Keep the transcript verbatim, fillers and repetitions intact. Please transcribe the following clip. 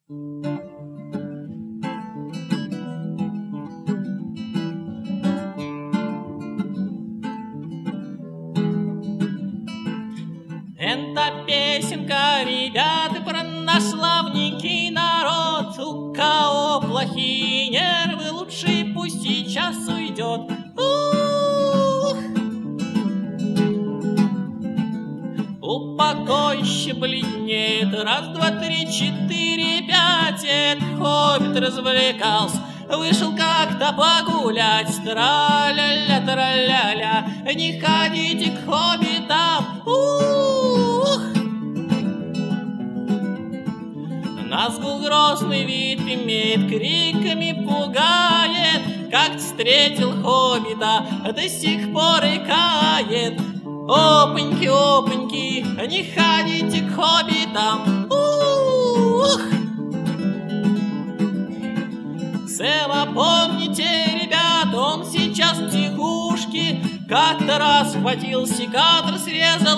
Это песенка, ребята, про наш славненький народ. У кого плохие нервы, лучше пусть сейчас уйдет. Ух! Упокойще бледнеет. Раз, два, три, четыре, пять. Этот хоббит развлекался. Вышел как-то погулять. Тра-ля-ля, тра-ля-ля. Не ходите к хоббитам. Ух! Назгул грозный вид имеет, криками пугает. Как встретил хоббита, до сих пор и кает. Опаньки, опаньки, не ходите к хоббитам. Ух! Сэма, помните, ребята, он сейчас в психушке. Как-то раз схватил секатор, срезал